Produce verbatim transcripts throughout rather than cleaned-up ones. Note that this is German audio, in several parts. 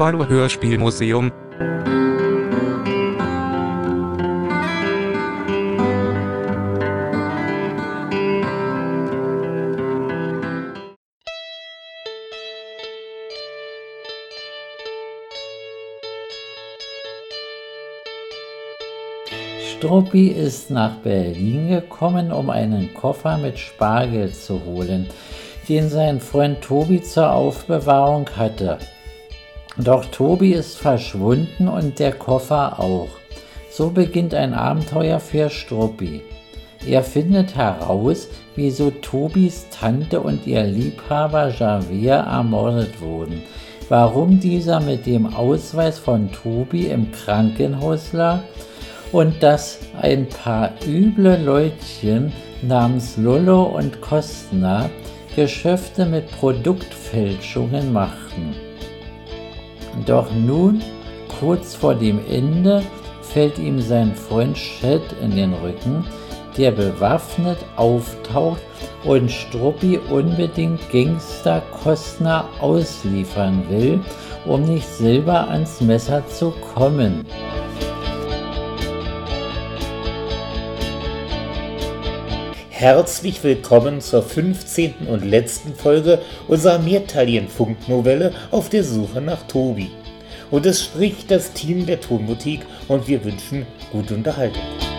Tuvalu Hörspielmuseum. Struppi ist nach Berlin gekommen, um einen Koffer mit Spargel zu holen, den sein Freund Tobi zur Aufbewahrung hatte. Doch Tobi ist verschwunden und der Koffer auch. So beginnt ein Abenteuer für Struppi. Er findet heraus, wieso Tobis Tante und ihr Liebhaber Javert ermordet wurden, warum dieser mit dem Ausweis von Tobi im Krankenhaus lag und dass ein paar üble Leutchen namens Lollo und Kostner Geschäfte mit Produktfälschungen machten. Doch nun, kurz vor dem Ende, fällt ihm sein Freund Chet in den Rücken, der bewaffnet auftaucht und Struppi unbedingt Gangster Kostner ausliefern will, um nicht selber ans Messer zu kommen. Herzlich willkommen zur fünfzehnten und letzten Folge unserer Mehrteiligen-Funknovelle Auf der Suche nach Tobi. Und es spricht das Team der Tonboutique und wir wünschen gute Unterhaltung.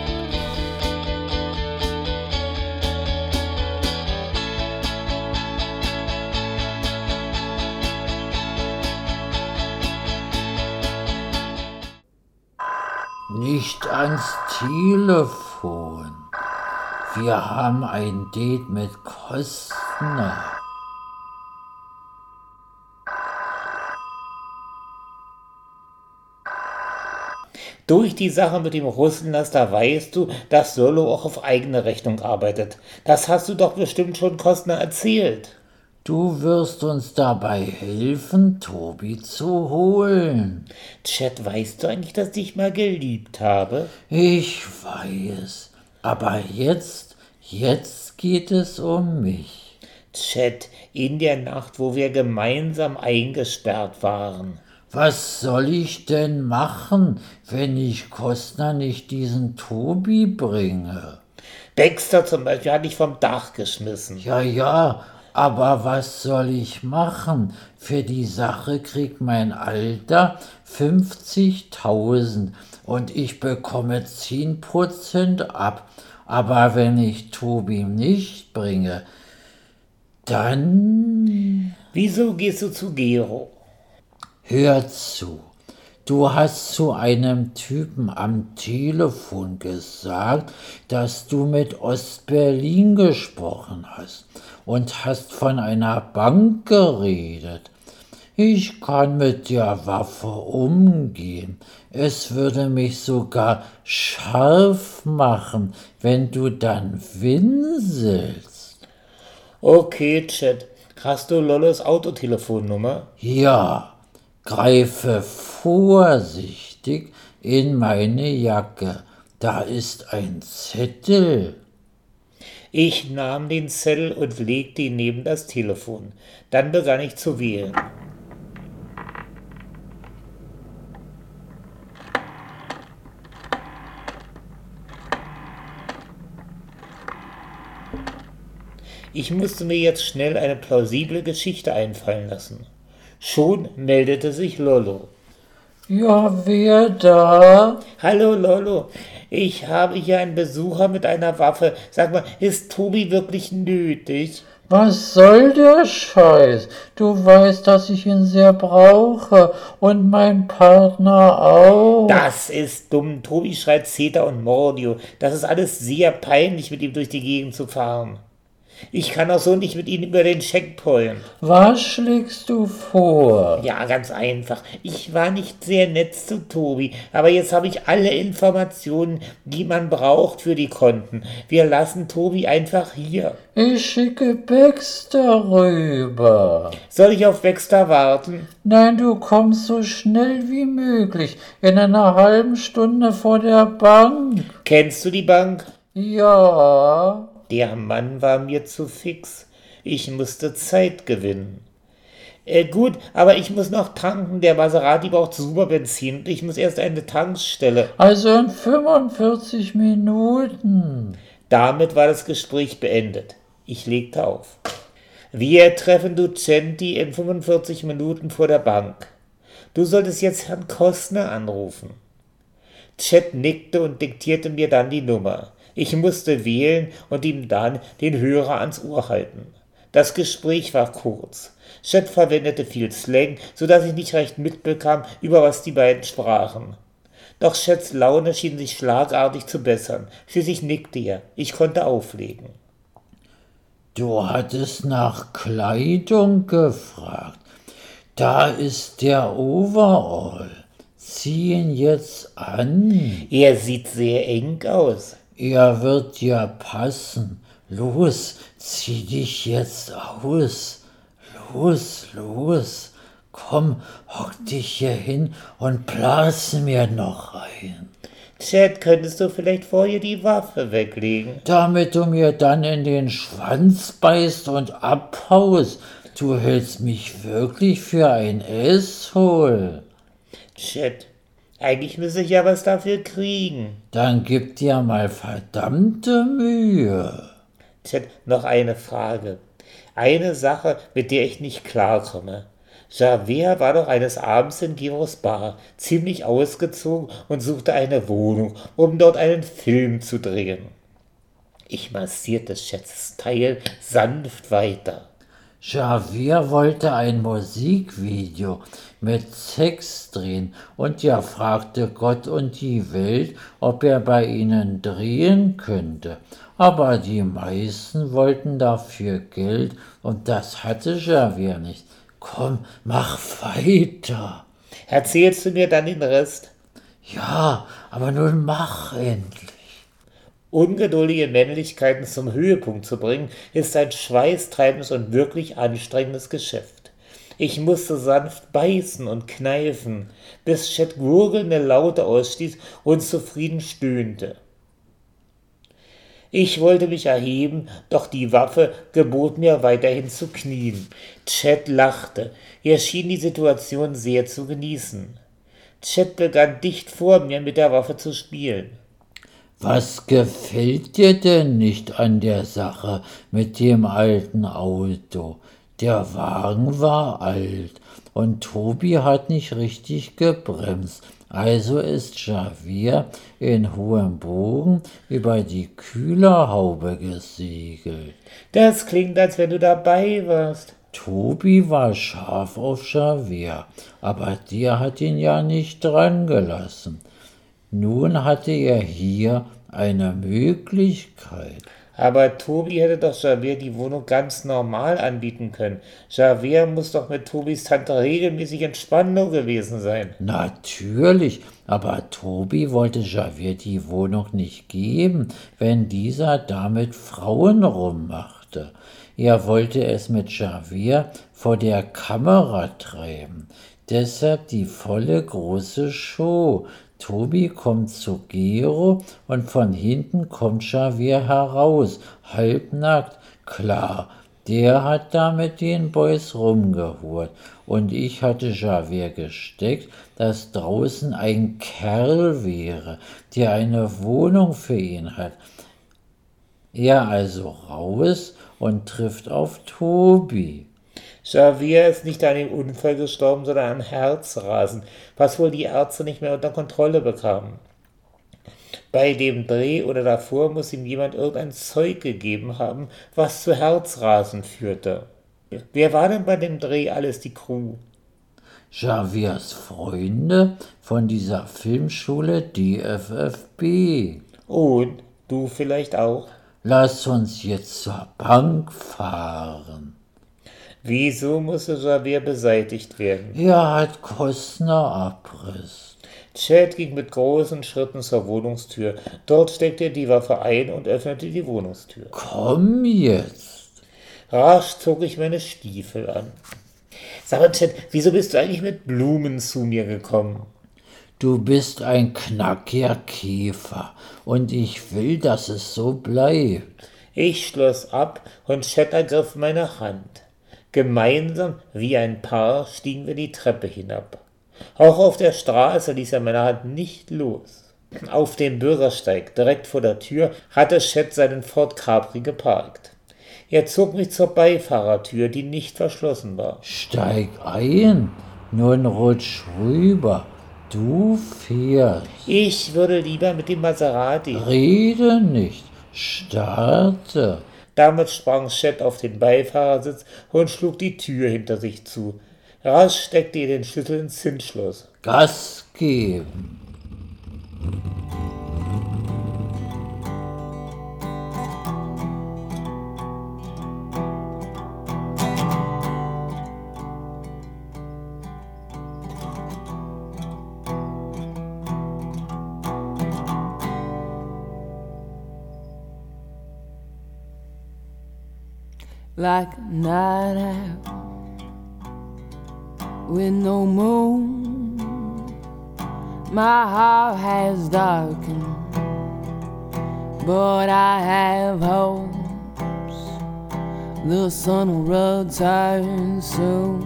Nicht ans Telefon. Wir haben ein Date mit Kostner. Durch die Sache mit dem Russenlaster weißt du, dass Solo auch auf eigene Rechnung arbeitet. Das hast du doch bestimmt schon Kostner erzählt. Du wirst uns dabei helfen, Tobi zu holen. Chet, weißt du eigentlich, dass ich dich mal geliebt habe? Ich weiß. Aber jetzt, jetzt geht es um mich. Chet, in der Nacht, wo wir gemeinsam eingesperrt waren. Was soll ich denn machen, wenn ich Kostner nicht diesen Tobi bringe? Baxter zum Beispiel hat dich vom Dach geschmissen. Ja, ja, aber was soll ich machen? Für die Sache kriegt mein Alter fünfzigtausend. Und ich bekomme zehn Prozent ab. Aber wenn ich Tobi nicht bringe, dann... Wieso gehst du zu Gero? Hör zu. Du hast zu einem Typen am Telefon gesagt, dass du mit Ostberlin gesprochen hast und hast von einer Bank geredet. Ich kann mit der Waffe umgehen. Es würde mich sogar scharf machen, wenn du dann winselst. Okay, Chet. Hast du Lollos Autotelefonnummer? Ja, greife vorsichtig in meine Jacke. Da ist ein Zettel. Ich nahm den Zettel und legte ihn neben das Telefon. Dann begann ich zu wählen. Ich musste mir jetzt schnell eine plausible Geschichte einfallen lassen. Schon meldete sich Lollo. Ja, wer da? Hallo Lollo, ich habe hier einen Besucher mit einer Waffe. Sag mal, ist Tobi wirklich nötig? Was soll der Scheiß? Du weißt, dass ich ihn sehr brauche und mein Partner auch. Das ist dumm. Tobi schreit Zeta und Mordio. Das ist alles sehr peinlich, mit ihm durch die Gegend zu fahren. Ich kann auch so nicht mit Ihnen über den Checkpoint. Was schlägst du vor? Ja, ganz einfach. Ich war nicht sehr nett zu Tobi, aber jetzt habe ich alle Informationen, die man braucht für die Konten. Wir lassen Tobi einfach hier. Ich schicke Baxter rüber. Soll ich auf Baxter warten? Nein, du kommst so schnell wie möglich. In einer halben Stunde vor der Bank. Kennst du die Bank? Ja. Der Mann war mir zu fix. Ich musste Zeit gewinnen. Äh, gut, aber ich muss noch tanken. Der Maserati braucht Superbenzin und ich muss erst eine Tankstelle. Also in fünfundvierzig Minuten. Damit war das Gespräch beendet. Ich legte auf. Wir treffen Ducenti in fünfundvierzig Minuten vor der Bank. Du solltest jetzt Herrn Kostner anrufen. Chet nickte und diktierte mir dann die Nummer. Ich musste wählen und ihm dann den Hörer ans Ohr halten. Das Gespräch war kurz. Chet verwendete viel Slang, sodass ich nicht recht mitbekam, über was die beiden sprachen. Doch Chets Laune schien sich schlagartig zu bessern. Schließlich nickte er. Ich konnte auflegen. Du hattest nach Kleidung gefragt. Da ist der Overall. Zieh ihn jetzt an. Er sieht sehr eng aus. Er wird dir passen. Los, zieh dich jetzt aus. Los, los. Komm, hock dich hier hin und blas mir noch rein. Chet, könntest du vielleicht vorher die Waffe weglegen? Damit du mir dann in den Schwanz beißt und abhaust. Du hältst mich wirklich für ein Asshole. Chet, eigentlich müsste ich ja was dafür kriegen. Dann gib dir mal verdammte Mühe. Chet, noch eine Frage. Eine Sache, mit der ich nicht klarkomme. Javert war doch eines Abends in Giros Bar, ziemlich ausgezogen und suchte eine Wohnung, um dort einen Film zu drehen. Ich massierte Chets Teil sanft weiter. Javert wollte ein Musikvideo mit Sex drehen und er fragte Gott und die Welt, ob er bei ihnen drehen könnte. Aber die meisten wollten dafür Geld und das hatte Javert nicht. Komm, mach weiter. Erzählst du mir dann den Rest? Ja, aber nun mach endlich. Ungeduldige Männlichkeiten zum Höhepunkt zu bringen, ist ein schweißtreibendes und wirklich anstrengendes Geschäft. Ich musste sanft beißen und kneifen, bis Chet gurgelnde Laute ausstieß und zufrieden stöhnte. Ich wollte mich erheben, doch die Waffe gebot mir weiterhin zu knien. Chet lachte. Er schien die Situation sehr zu genießen. Chet begann dicht vor mir mit der Waffe zu spielen. Was gefällt dir denn nicht an der Sache mit dem alten Auto? Der Wagen war alt und Tobi hat nicht richtig gebremst. Also ist Javert in hohem Bogen über die Kühlerhaube gesegelt. Das klingt, als wenn du dabei warst. Tobi war scharf auf Javert, aber der hat ihn ja nicht dran gelassen. Nun hatte er hier eine Möglichkeit. Aber Tobi hätte doch Javert die Wohnung ganz normal anbieten können. Javert muss doch mit Tobis Tante regelmäßig in Spandau gewesen sein. Natürlich, aber Tobi wollte Javert die Wohnung nicht geben, wenn dieser damit Frauen rummachte. Er wollte es mit Javert vor der Kamera treiben. Deshalb die volle große Show. Tobi kommt zu Gero und von hinten kommt Javert heraus, halbnackt. Klar, der hat da mit den Boys rumgehurt. Und ich hatte Javert gesteckt, dass draußen ein Kerl wäre, der eine Wohnung für ihn hat. Er also raus und trifft auf Tobi. Javert ist nicht an dem Unfall gestorben, sondern an Herzrasen, was wohl die Ärzte nicht mehr unter Kontrolle bekamen. Bei dem Dreh oder davor muss ihm jemand irgendein Zeug gegeben haben, was zu Herzrasen führte. Wer war denn bei dem Dreh alles die Crew? Javerts Freunde von dieser Filmschule D F F B. Und du vielleicht auch? Lass uns jetzt zur Bank fahren. Wieso musste Javert beseitigt werden? Er hat Kostner Abriss. Chet ging mit großen Schritten zur Wohnungstür. Dort steckte er die Waffe ein und öffnete die Wohnungstür. Komm jetzt. Rasch zog ich meine Stiefel an. Sag mal, Chet, wieso bist du eigentlich mit Blumen zu mir gekommen? Du bist ein knackiger Käfer und ich will, dass es so bleibt. Ich schloss ab und Chet ergriff meine Hand. Gemeinsam wie ein Paar stiegen wir die Treppe hinab. Auch auf der Straße ließ er meine Hand nicht los. Auf dem Bürgersteig direkt vor der Tür hatte Chet seinen Ford Capri geparkt. Er zog mich zur Beifahrertür, die nicht verschlossen war. Steig ein, nun rutsch rüber. Du fährst. Ich würde lieber mit dem Maserati. Rede nicht, starte. Damit sprang Chet auf den Beifahrersitz und schlug die Tür hinter sich zu. Rasch steckte er den Schlüssel ins Zündschloss. Gas geben. Like a night out with no moon, my heart has darkened, but I have hopes the sun will return soon.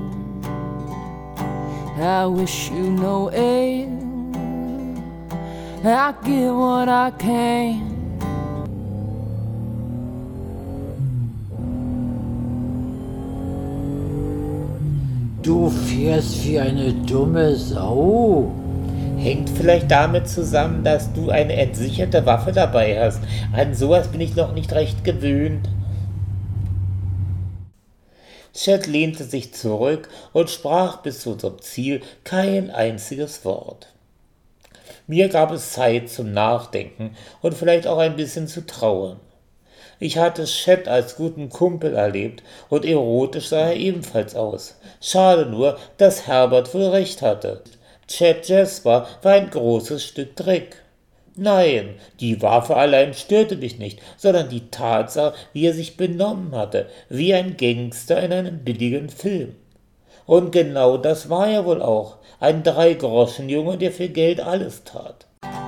I wish you no ill, I give what I can. Du fährst wie eine dumme Sau. Hängt vielleicht damit zusammen, dass du eine entsicherte Waffe dabei hast. An sowas bin ich noch nicht recht gewöhnt. Chet lehnte sich zurück und sprach bis zu unserem Ziel kein einziges Wort. Mir gab es Zeit zum Nachdenken und vielleicht auch ein bisschen zu trauern. Ich hatte Chet als guten Kumpel erlebt und erotisch sah er ebenfalls aus. Schade nur, dass Herbert wohl recht hatte. Chet Jasper war ein großes Stück Dreck. Nein, die Waffe allein störte mich nicht, sondern die Tatsache, wie er sich benommen hatte, wie ein Gangster in einem billigen Film. Und genau das war er wohl auch, ein Dreigroschenjunge, der für Geld alles tat.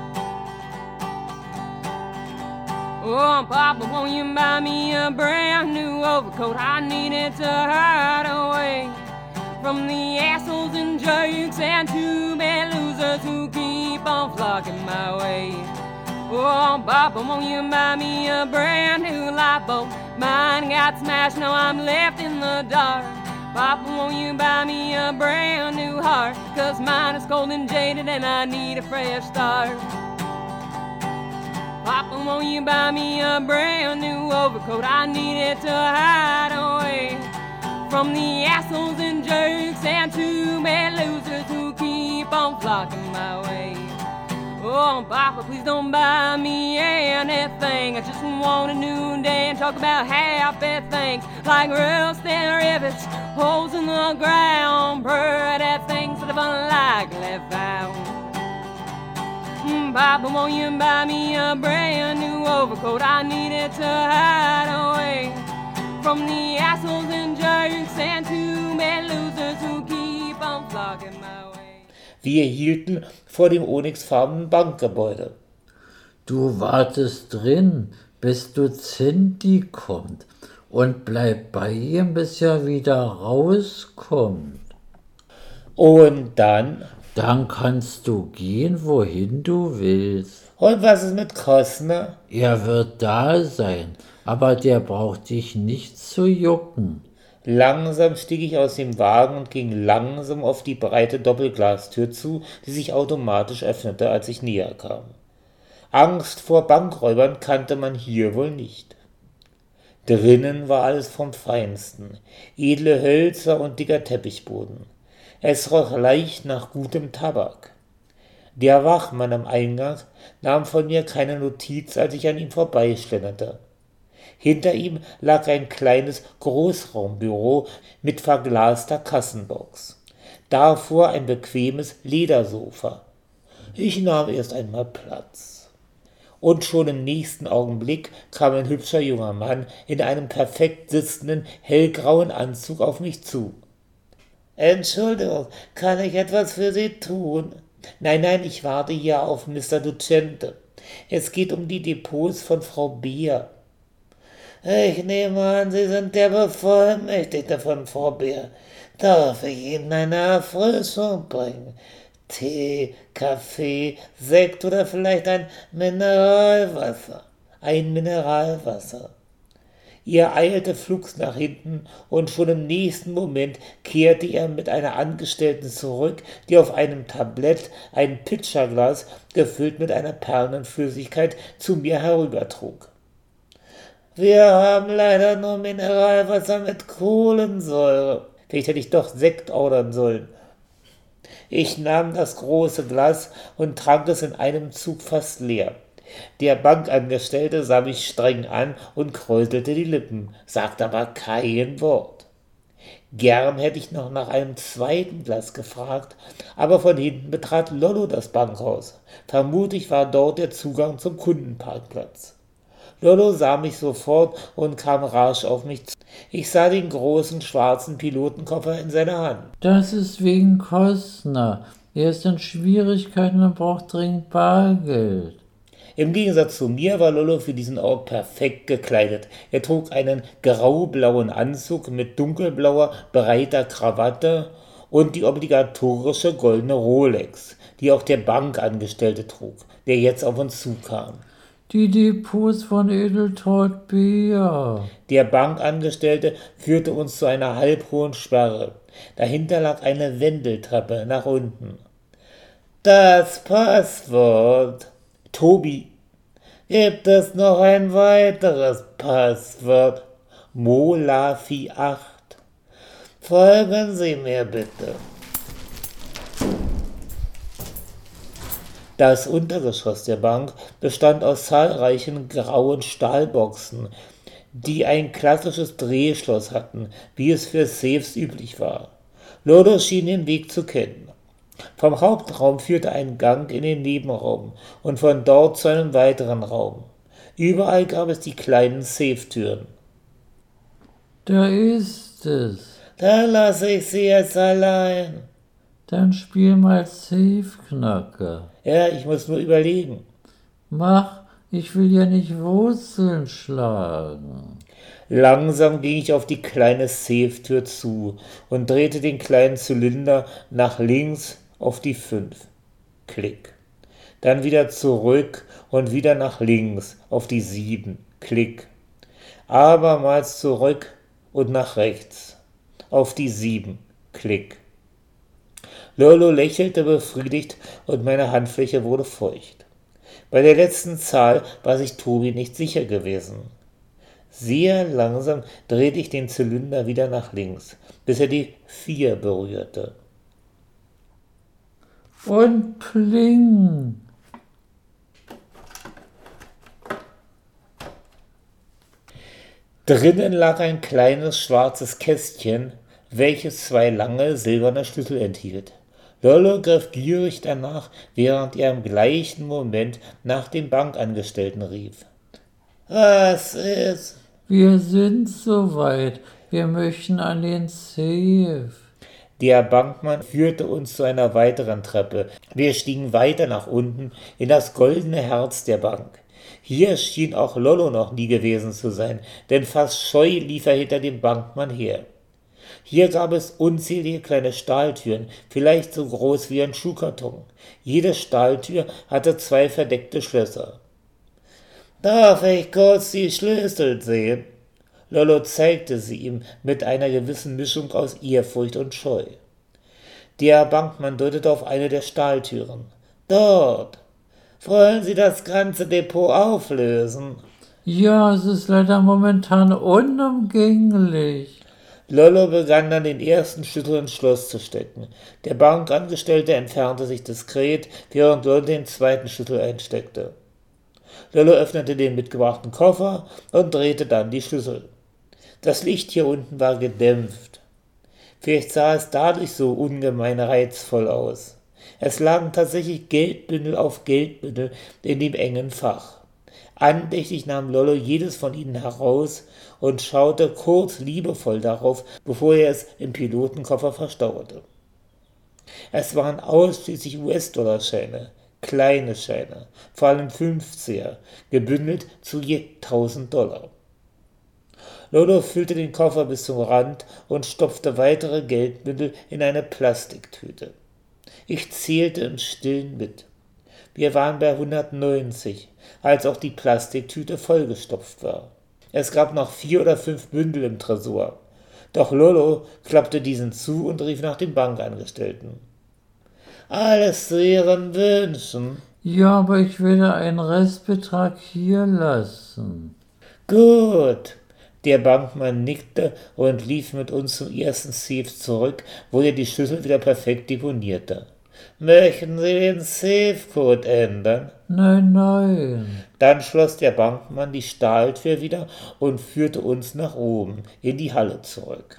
Oh, Papa, won't you buy me a brand new overcoat? I need it to hide away from the assholes and jerks and two bad losers who keep on flocking my way. Oh, Papa, won't you buy me a brand new light bulb? Mine got smashed, now I'm left in the dark. Papa, won't you buy me a brand new heart? 'Cause mine is cold and jaded and I need a fresh start. Papa, won't you buy me a brand new overcoat? I need it to hide away from the assholes and jerks and two bad losers who keep on flocking my way. Oh, Papa, please don't buy me anything. I just want a new day and talk about happy things like rusty rivets, holes in the ground, pretty things that I've unlikely found. Papa, won't you buy me a brand new overcoat? I need it to hide away from the assholes and jerks and two bad losers who keep on flocking my way. Wir hielten vor dem onyxfarbenen Bankgebäude. Du wartest drin, bis Duzinti kommt und bleib bei ihm, bis er wieder rauskommt. Und dann? Dann kannst du gehen, wohin du willst. Und was ist mit Costner? Er wird da sein, aber der braucht dich nicht zu jucken. Langsam stieg ich aus dem Wagen und ging langsam auf die breite Doppelglastür zu, die sich automatisch öffnete, als ich näher kam. Angst vor Bankräubern kannte man hier wohl nicht. Drinnen war alles vom Feinsten, edle Hölzer und dicker Teppichboden. Es roch leicht nach gutem Tabak. Der Wachmann am Eingang nahm von mir keine Notiz, als ich an ihm vorbeischlenderte. Hinter ihm lag ein kleines Großraumbüro mit verglaster Kassenbox. Davor ein bequemes Ledersofa. Ich nahm erst einmal Platz. Und schon im nächsten Augenblick kam ein hübscher junger Mann in einem perfekt sitzenden, hellgrauen Anzug auf mich zu. »Entschuldigung, kann ich etwas für Sie tun?« »Nein, nein, ich warte hier auf Mister Ducente. Es geht um die Depots von Frau Beer.« Ich nehme an, Sie sind der Bevollmächtigte von Frau Bär. Darf ich Ihnen eine Erfrischung bringen? Tee, Kaffee, Sekt oder vielleicht ein Mineralwasser? Ein Mineralwasser. Ihr eilte flugs nach hinten, und schon im nächsten Moment kehrte er mit einer Angestellten zurück, die auf einem Tablett ein Pitcherglas, gefüllt mit einer Perlenflüssigkeit, zu mir herübertrug. »Wir haben leider nur Mineralwasser mit Kohlensäure. Vielleicht hätte ich doch Sekt ordern sollen.« Ich nahm das große Glas und trank es in einem Zug fast leer. Der Bankangestellte sah mich streng an und kräuselte die Lippen, sagte aber kein Wort. Gern hätte ich noch nach einem zweiten Glas gefragt, aber von hinten betrat Lollo das Bankhaus. Vermutlich war dort der Zugang zum Kundenparkplatz. Lollo sah mich sofort und kam rasch auf mich zu. Ich sah den großen schwarzen Pilotenkoffer in seiner Hand. Das ist wegen Kostner. Er ist in Schwierigkeiten und braucht dringend Bargeld. Im Gegensatz zu mir war Lollo für diesen Ort perfekt gekleidet. Er trug einen graublauen Anzug mit dunkelblauer, breiter Krawatte und die obligatorische goldene Rolex, die auch der Bankangestellte trug, der jetzt auf uns zukam. Die Depots von Edeltraud Beer. Der Bankangestellte führte uns zu einer halbhohen Sperre. Dahinter lag eine Wendeltreppe nach unten. Das Passwort. Tobi, gibt es noch ein weiteres Passwort? Molafi acht. Folgen Sie mir bitte. Das Untergeschoss der Bank bestand aus zahlreichen grauen Stahlboxen, die ein klassisches Drehschloss hatten, wie es für Safes üblich war. Lollo schien den Weg zu kennen. Vom Hauptraum führte ein Gang in den Nebenraum und von dort zu einem weiteren Raum. Überall gab es die kleinen Safe-Türen. Da ist es. Da lasse ich Sie jetzt allein. Dann spiel mal Safe-Knacker. Ja, ich muss nur überlegen. Mach, ich will ja nicht Wurzeln schlagen. Langsam ging ich auf die kleine Safe-Tür zu und drehte den kleinen Zylinder nach links auf die fünf. Klick. Dann wieder zurück und wieder nach links auf die sieben. Klick. Abermals zurück und nach rechts auf die sieben. Klick. Lollo lächelte befriedigt und meine Handfläche wurde feucht. Bei der letzten Zahl war sich Tobi nicht sicher gewesen. Sehr langsam drehte ich den Zylinder wieder nach links, bis er die vier berührte. Und pling! Drinnen lag ein kleines schwarzes Kästchen, welches zwei lange silberne Schlüssel enthielt. Lollo griff gierig danach, während er im gleichen Moment nach dem Bankangestellten rief. Was ist? Wir sind soweit. Wir möchten an den Safe. Der Bankmann führte uns zu einer weiteren Treppe. Wir stiegen weiter nach unten in das goldene Herz der Bank. Hier schien auch Lollo noch nie gewesen zu sein, denn fast scheu lief er hinter dem Bankmann her. Hier gab es unzählige kleine Stahltüren, vielleicht so groß wie ein Schuhkarton. Jede Stahltür hatte zwei verdeckte Schlösser. »Darf ich kurz die Schlüssel sehen?« Lollo zeigte sie ihm mit einer gewissen Mischung aus Ehrfurcht und Scheu. Der Bankmann deutete auf eine der Stahltüren. »Dort. Wollen Sie das ganze Depot auflösen?« Ja, es ist leider momentan unumgänglich. Lollo begann dann den ersten Schlüssel ins Schloss zu stecken. Der Bankangestellte entfernte sich diskret, während Lollo den zweiten Schlüssel einsteckte. Lollo öffnete den mitgebrachten Koffer und drehte dann die Schlüssel. Das Licht hier unten war gedämpft. Vielleicht sah es dadurch so ungemein reizvoll aus. Es lagen tatsächlich Geldbündel auf Geldbündel in dem engen Fach. Andächtig nahm Lollo jedes von ihnen heraus und schaute kurz liebevoll darauf, bevor er es im Pilotenkoffer verstaute. Es waren ausschließlich U S-Dollar-Scheine, kleine Scheine, vor allem Fünfziger, gebündelt zu je tausend Dollar. Lolo füllte den Koffer bis zum Rand und stopfte weitere Geldbündel in eine Plastiktüte. Ich zählte im Stillen mit. Wir waren bei hundertneunzig, als auch die Plastiktüte vollgestopft war. Es gab noch vier oder fünf Bündel im Tresor. Doch Lolo klappte diesen zu und rief nach dem Bankangestellten. »Alles zu Ihren Wünschen.« »Ja, aber ich werde einen Restbetrag hier lassen.« »Gut.« Der Bankmann nickte und lief mit uns zum ersten Safe zurück, wo er die Schlüssel wieder perfekt deponierte. »Möchten Sie den Safe-Code ändern?« »Nein, nein.« Dann schloss der Bankmann die Stahltür wieder und führte uns nach oben, in die Halle zurück.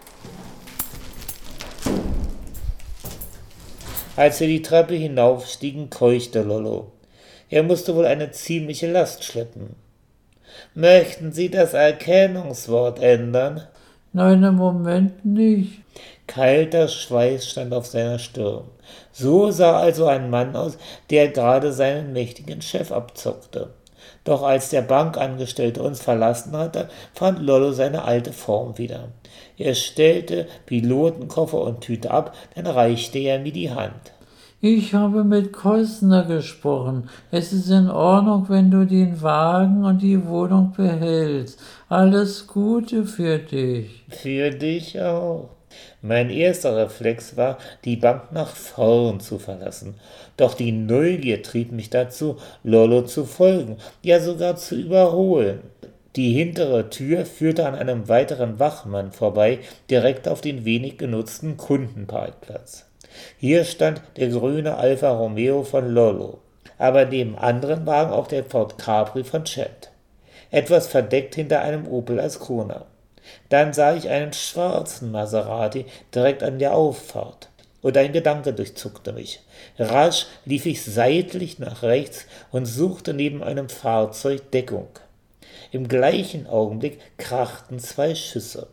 Als wir die Treppe hinaufstiegen, keuchte Lolo. Er musste wohl eine ziemliche Last schleppen. »Möchten Sie das Erkennungswort ändern?« »Nein, im Moment nicht.« Kalter Schweiß stand auf seiner Stirn. So sah also ein Mann aus, der gerade seinen mächtigen Chef abzockte. Doch als der Bankangestellte uns verlassen hatte, fand Lolo seine alte Form wieder. Er stellte Pilotenkoffer und Tüte ab, dann reichte er mir die Hand. »Ich habe mit Kostner gesprochen. Es ist in Ordnung, wenn du den Wagen und die Wohnung behältst. Alles Gute für dich.« »Für dich auch.« Mein erster Reflex war, die Bank nach vorn zu verlassen. Doch die Neugier trieb mich dazu, Lolo zu folgen, ja sogar zu überholen. Die hintere Tür führte an einem weiteren Wachmann vorbei, direkt auf den wenig genutzten Kundenparkplatz. Hier stand der grüne Alfa Romeo von Lolo, aber neben anderen Wagen auch der Ford Capri von Chad. Etwas verdeckt hinter einem Opel Ascona. Dann sah ich einen schwarzen Maserati direkt an der Auffahrt. Und ein Gedanke durchzuckte mich. Rasch lief ich seitlich nach rechts und suchte neben einem Fahrzeug Deckung. Im gleichen Augenblick krachten zwei Schüsse.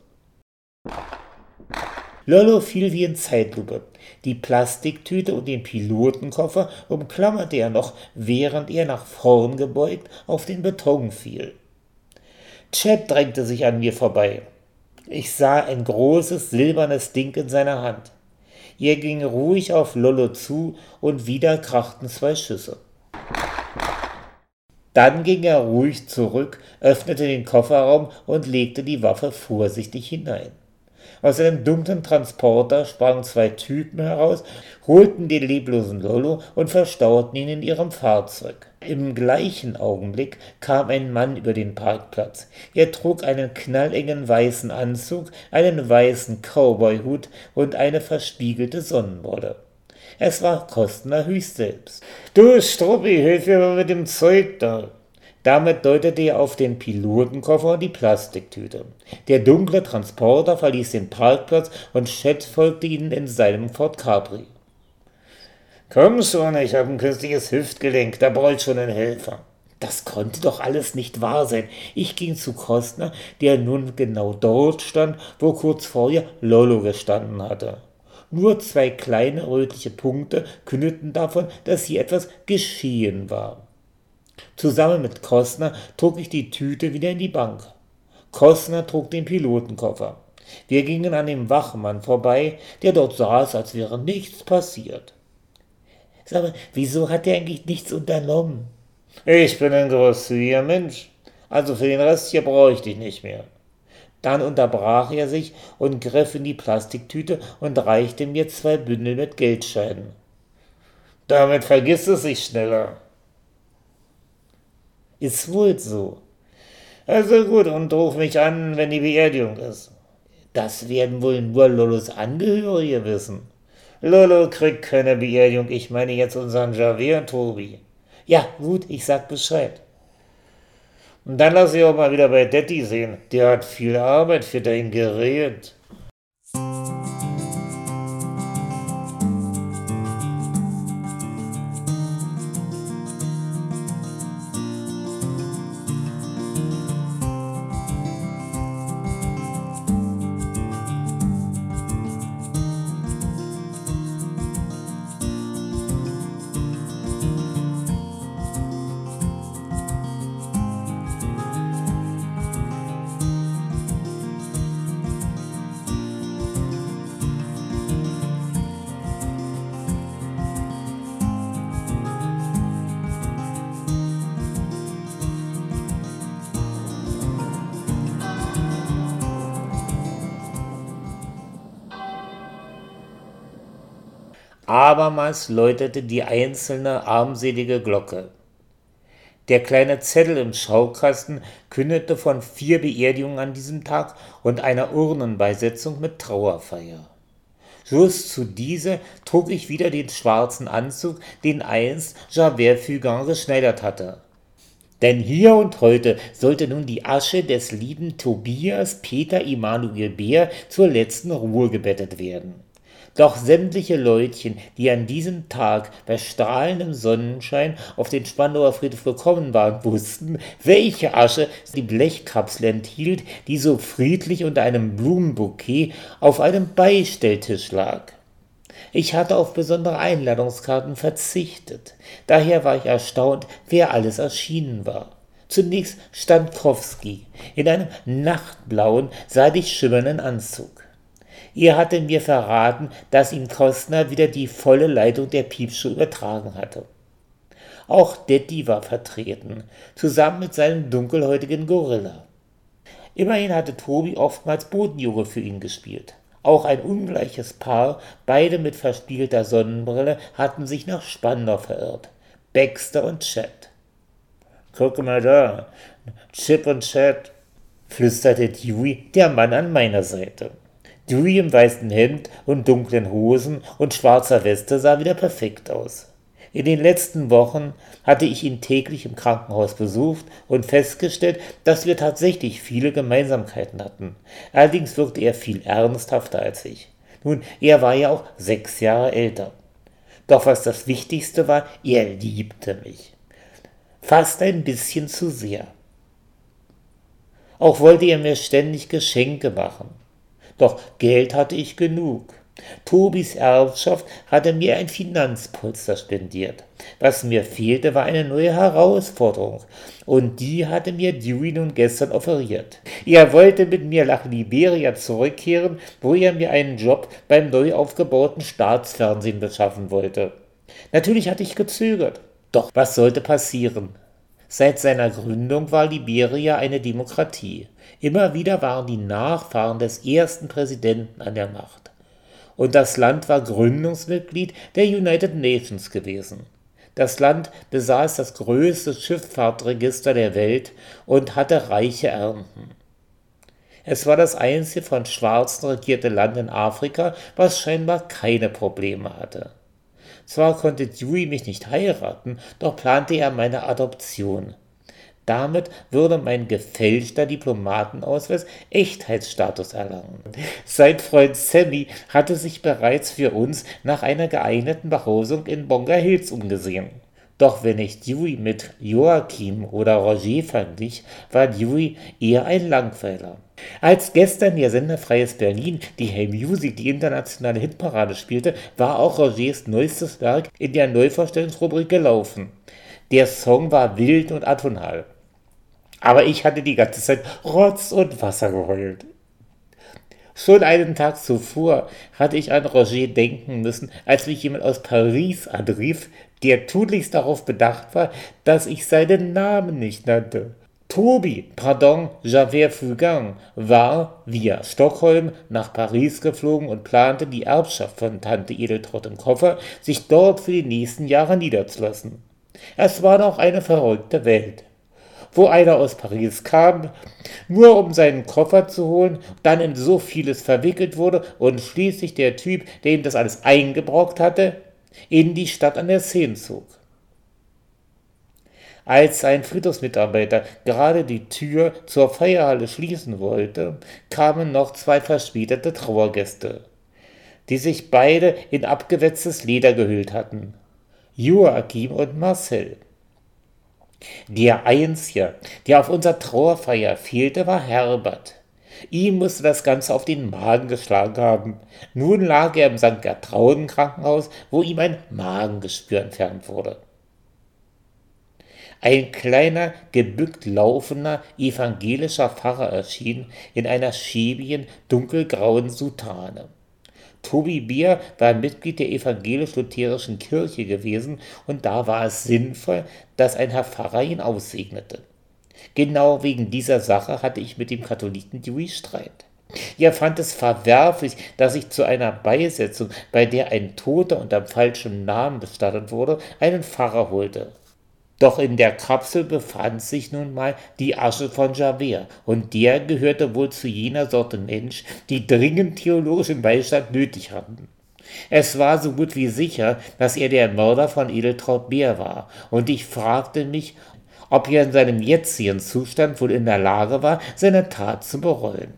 Lolo fiel wie in Zeitlupe. Die Plastiktüte und den Pilotenkoffer umklammerte er noch, während er nach vorn gebeugt auf den Beton fiel. Chad drängte sich an mir vorbei. Ich sah ein großes silbernes Ding in seiner Hand. Er ging ruhig auf Lolo zu und wieder krachten zwei Schüsse. Dann ging er ruhig zurück, öffnete den Kofferraum und legte die Waffe vorsichtig hinein. Aus einem dunklen Transporter sprangen zwei Typen heraus, holten den leblosen Lolo und verstauten ihn in ihrem Fahrzeug. Im gleichen Augenblick kam ein Mann über den Parkplatz. Er trug einen knallengen weißen Anzug, einen weißen Cowboyhut und eine verspiegelte Sonnenbrille. Es war Kostner höchst selbst. »Du Struppi, hilf mir mal mit dem Zeug da!« Damit deutete er auf den Pilotenkoffer und die Plastiktüte. Der dunkle Transporter verließ den Parkplatz und Chad folgte ihnen in seinem Ford Capri. »Komm schon, ich habe ein künstliches Hüftgelenk, da brauche ich schon einen Helfer.« Das konnte doch alles nicht wahr sein. Ich ging zu Kostner, der nun genau dort stand, wo kurz vorher Lolo gestanden hatte. Nur zwei kleine rötliche Punkte kündeten davon, dass hier etwas geschehen war. Zusammen mit Kostner trug ich die Tüte wieder in die Bank. Kostner trug den Pilotenkoffer. Wir gingen an dem Wachmann vorbei, der dort saß, als wäre nichts passiert. Sag mal, wieso hat er eigentlich nichts unternommen? Ich bin ein großzügiger Mensch, also für den Rest hier brauche ich dich nicht mehr. Dann unterbrach er sich und griff in die Plastiktüte und reichte mir zwei Bündel mit Geldscheinen. Damit vergisst es sich schneller. Ist wohl so. Also gut, und ruf mich an, wenn die Beerdigung ist. Das werden wohl nur Lolos Angehörige wissen. Lolo kriegt keine Beerdigung, ich meine jetzt unseren Javier Tobi. Ja, gut, ich sag Bescheid. Und dann lass ich auch mal wieder bei Detti sehen. Der hat viel Arbeit für dein Gerät. Abermals läutete die einzelne armselige Glocke. Der kleine Zettel im Schaukasten kündete von vier Beerdigungen an diesem Tag und einer Urnenbeisetzung mit Trauerfeier. Just zu dieser trug ich wieder den schwarzen Anzug, den einst Javert Fugain geschneidert hatte. Denn hier und heute sollte nun die Asche des lieben Tobias Peter Emanuel Beer zur letzten Ruhe gebettet werden. Doch sämtliche Leutchen, die an diesem Tag bei strahlendem Sonnenschein auf den Spandauer Friedhof gekommen waren, wussten, welche Asche die Blechkapsel enthielt, die so friedlich unter einem Blumenbouquet auf einem Beistelltisch lag. Ich hatte auf besondere Einladungskarten verzichtet, daher war ich erstaunt, wer alles erschienen war. Zunächst Stankowski in einem nachtblauen, seidig schimmernden Anzug. Er hatte mir verraten, dass ihm Kostner wieder die volle Leitung der Piepshow übertragen hatte. Auch Detti war vertreten, zusammen mit seinem dunkelhäutigen Gorilla. Immerhin hatte Tobi oftmals Bodenjunge für ihn gespielt. Auch ein ungleiches Paar, beide mit verspiegelter Sonnenbrille, hatten sich nach Spandau verirrt. Baxter und Chet. »Guck mal da, Chip und Chet«, flüsterte Dewey, der Mann an meiner Seite. Dewey im weißen Hemd und dunklen Hosen und schwarzer Weste sah wieder perfekt aus. In den letzten Wochen hatte ich ihn täglich im Krankenhaus besucht und festgestellt, dass wir tatsächlich viele Gemeinsamkeiten hatten. Allerdings wirkte er viel ernsthafter als ich. Nun, er war ja auch sechs Jahre älter. Doch was das Wichtigste war, er liebte mich. Fast ein bisschen zu sehr. Auch wollte er mir ständig Geschenke machen. Doch Geld hatte ich genug. Tobis Erbschaft hatte mir ein Finanzpolster spendiert. Was mir fehlte, war eine neue Herausforderung. Und die hatte mir Dewey nun gestern offeriert. Er wollte mit mir nach Liberia zurückkehren, wo er mir einen Job beim neu aufgebauten Staatsfernsehen beschaffen wollte. Natürlich hatte ich gezögert. Doch was sollte passieren? Seit seiner Gründung war Liberia eine Demokratie. Immer wieder waren die Nachfahren des ersten Präsidenten an der Macht. Und das Land war Gründungsmitglied der United Nations gewesen. Das Land besaß das größte Schifffahrtregister der Welt und hatte reiche Ernten. Es war das einzige von Schwarzen regierte Land in Afrika, was scheinbar keine Probleme hatte. Zwar konnte Dewey mich nicht heiraten, doch plante er meine Adoption. Damit würde mein gefälschter Diplomatenausweis Echtheitsstatus erlangen. Sein Freund Sammy hatte sich bereits für uns nach einer geeigneten Behausung in Bonga Hills umgesehen. Doch wenn ich Dewey mit Joachim oder Roger verglich, war Dewey eher ein Langweiler. Als gestern der Sender Freies Berlin die Hey Music, die internationale Hitparade spielte, war auch Rogers neuestes Werk in der Neuvorstellungsrubrik gelaufen. Der Song war wild und atonal. Aber ich hatte die ganze Zeit Rotz und Wasser geheult. Schon einen Tag zuvor hatte ich an Roger denken müssen, als mich jemand aus Paris anrief, der tunlichst darauf bedacht war, dass ich seinen Namen nicht nannte. Tobi, pardon, Javert Fugain, war via Stockholm nach Paris geflogen und plante, die Erbschaft von Tante Edeltraud im Koffer, sich dort für die nächsten Jahre niederzulassen. Es war doch eine verrückte Welt, wo einer aus Paris kam, nur um seinen Koffer zu holen, dann in so vieles verwickelt wurde und schließlich der Typ, der ihm das alles eingebrockt hatte, in die Stadt an der Seine zog. Als ein Friedhofsmitarbeiter gerade die Tür zur Feierhalle schließen wollte, kamen noch zwei verspätete Trauergäste, die sich beide in abgewetztes Leder gehüllt hatten. Joachim und Marcel. Der Einzige, der auf unserer Trauerfeier fehlte, war Herbert. Ihm musste das Ganze auf den Magen geschlagen haben. Nun lag er im Sankt Gertrauden-Krankenhaus, wo ihm ein Magengeschwür entfernt wurde. Ein kleiner, gebückt laufender evangelischer Pfarrer erschien in einer schäbigen, dunkelgrauen Soutane. Tobi Beer war Mitglied der evangelisch-lutherischen Kirche gewesen und da war es sinnvoll, dass ein Herr Pfarrer ihn aussegnete. Genau wegen dieser Sache hatte ich mit dem Katholiken Dewey Streit. Er fand es verwerflich, dass ich zu einer Beisetzung, bei der ein Toter unter falschem Namen bestattet wurde, einen Pfarrer holte. Doch in der Kapsel befand sich nun mal die Asche von Javert, und der gehörte wohl zu jener Sorte Mensch, die dringend theologischen Beistand nötig hatten. Es war so gut wie sicher, dass er der Mörder von Edeltraud Behr war, und ich fragte mich, ob er in seinem jetzigen Zustand wohl in der Lage war, seine Tat zu bereuen.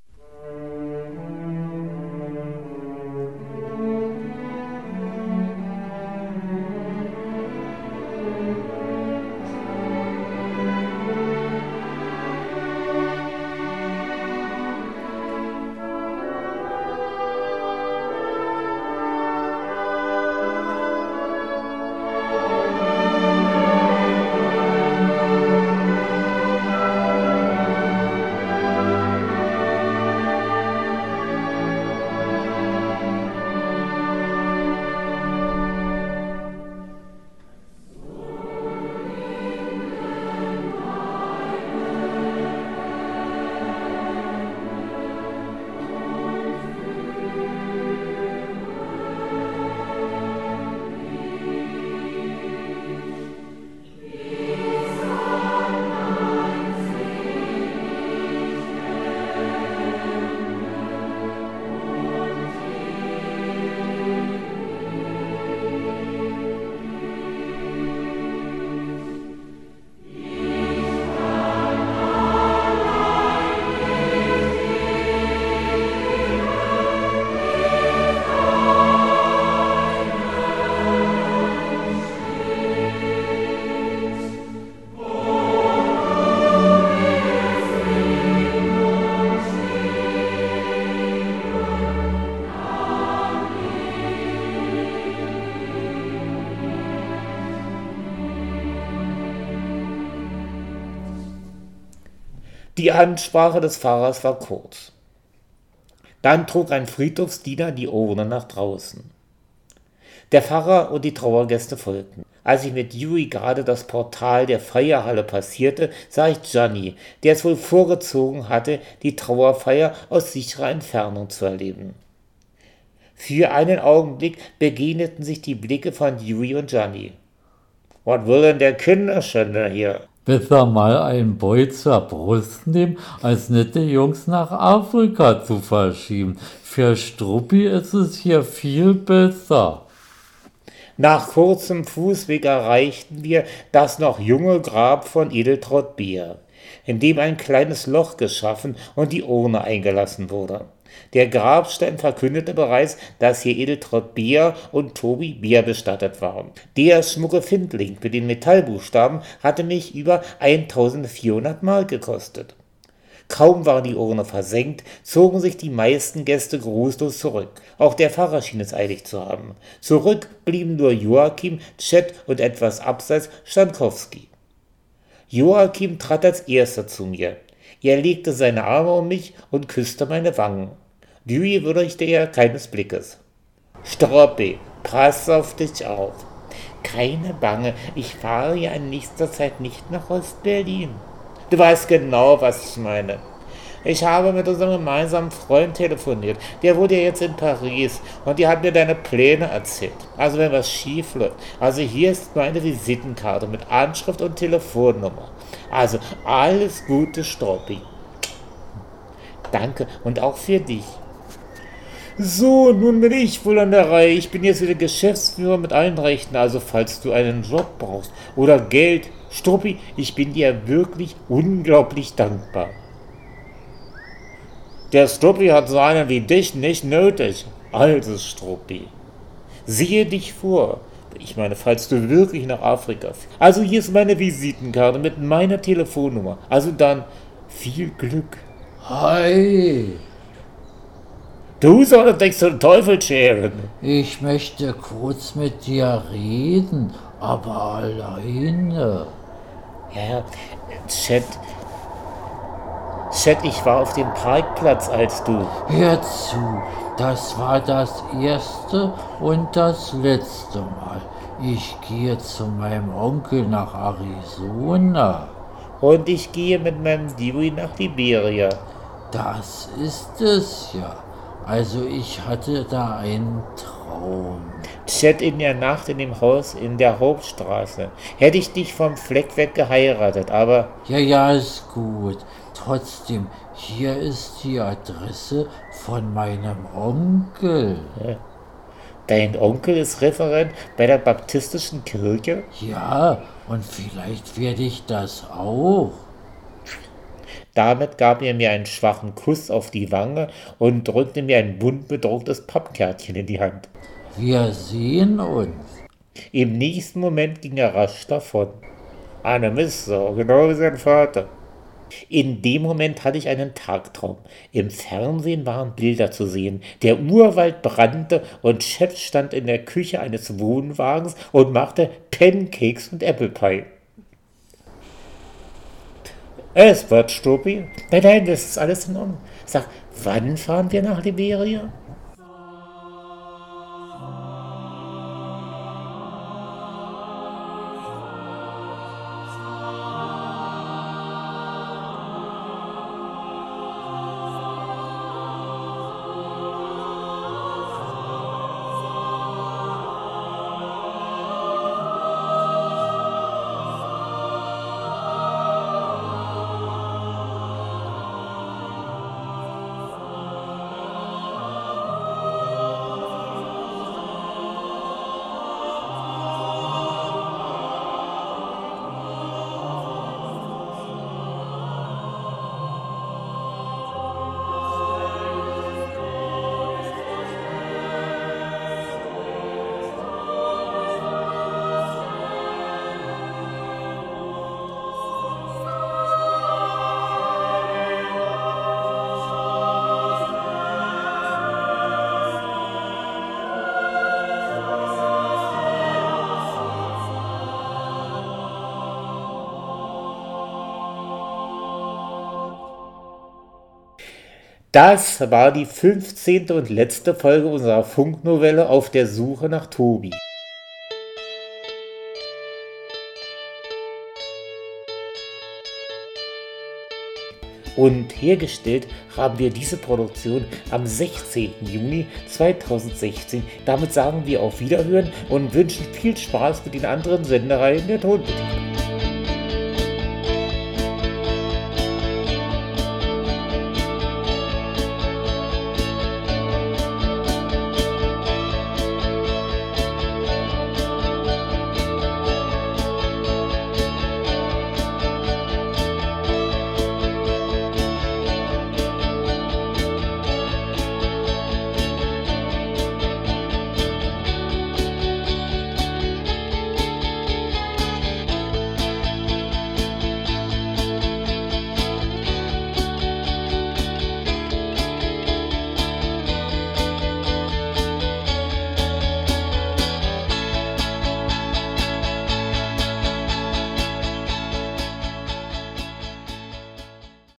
Die Ansprache des Pfarrers war kurz. Dann trug ein Friedhofsdiener die Urne nach draußen. Der Pfarrer und die Trauergäste folgten. Als ich mit Dewey gerade das Portal der Feierhalle passierte, sah ich Johnny, der es wohl vorgezogen hatte, die Trauerfeier aus sicherer Entfernung zu erleben. Für einen Augenblick begegneten sich die Blicke von Dewey und Johnny. »Was will denn der Kinderschänder hier?« Besser mal einen Boy zur Brust nehmen, als nette Jungs nach Afrika zu verschieben. Für Struppi ist es hier viel besser. Nach kurzem Fußweg erreichten wir das noch junge Grab von Edeltraud Behr, in dem ein kleines Loch geschaffen und die Urne eingelassen wurde. Der Grabstein verkündete bereits, dass hier Edeltraud Behr und Toby Behr bestattet waren. Der schmucke Findling mit den Metallbuchstaben hatte mich über eintausendvierhundert Mark gekostet. Kaum war die Urne versenkt, zogen sich die meisten Gäste grußlos zurück. Auch der Pfarrer schien es eilig zu haben. Zurück blieben nur Joachim, Chet und etwas abseits Stankowski. Joachim trat als erster zu mir. Er legte seine Arme um mich und küsste meine Wangen. Dewey würdigte er keines Blickes. »Struppi, pass auf dich auf. Keine Bange, ich fahre ja in nächster Zeit nicht nach Ostberlin. Du weißt genau, was ich meine. Ich habe mit unserem gemeinsamen Freund telefoniert. Der wohnt ja jetzt in Paris und die hat mir deine Pläne erzählt. Also wenn was schief läuft. Also hier ist meine Visitenkarte mit Anschrift und Telefonnummer. Also alles Gute, Struppi.« »Danke und auch für dich.« »So, nun bin ich wohl an der Reihe. Ich bin jetzt wieder Geschäftsführer mit allen Rechten. Also falls du einen Job brauchst oder Geld, Struppi, ich bin dir wirklich unglaublich dankbar.« »Der Struppi hat so einen wie dich nicht nötig.« »Also, Struppi, siehe dich vor. Ich meine, falls du wirklich nach Afrika fährst. Also hier ist meine Visitenkarte mit meiner Telefonnummer. Also dann viel Glück.« Hi, »Du solltest dich zum Teufel scheren.« ich möchte kurz mit dir reden, aber alleine. »Ja, Chet, Chet, ich war auf dem Parkplatz, als du...« Hör zu, das war das erste und das letzte Mal. Ich gehe zu meinem Onkel nach Arizona. »Und ich gehe mit meinem Dewey nach Liberia.« Das ist es ja. Also ich hatte da einen Traum. Chat in der Nacht in dem Haus in der Hauptstraße. Hätte ich dich vom Fleck weg geheiratet, aber... Ja, ja, ist gut. Trotzdem, hier ist die Adresse von meinem Onkel. Ja. Dein Onkel ist Referent bei der baptistischen Kirche? Ja, und vielleicht werde ich das auch. Damit gab er mir einen schwachen Kuss auf die Wange und drückte mir ein bunt bedrucktes Pappkärtchen in die Hand. Wir sehen uns. Im nächsten Moment ging er rasch davon. Eine Misssau, genau wie sein Vater. In dem Moment hatte ich einen Tagtraum. Im Fernsehen waren Bilder zu sehen. Der Urwald brannte und Chet stand in der Küche eines Wohnwagens und machte Pancakes und Apple Pie. Es wird Stuppi. Nein, nein, das ist alles in Ordnung. Sag, wann fahren wir nach Liberia? Das war die fünfzehnte und letzte Folge unserer Funknovelle Auf der Suche nach Tobi. Und hergestellt haben wir diese Produktion am sechzehnten Juni zweitausendsechzehn. Damit sagen wir auf Wiederhören und wünschen viel Spaß mit den anderen Sendereien der Tonboutique.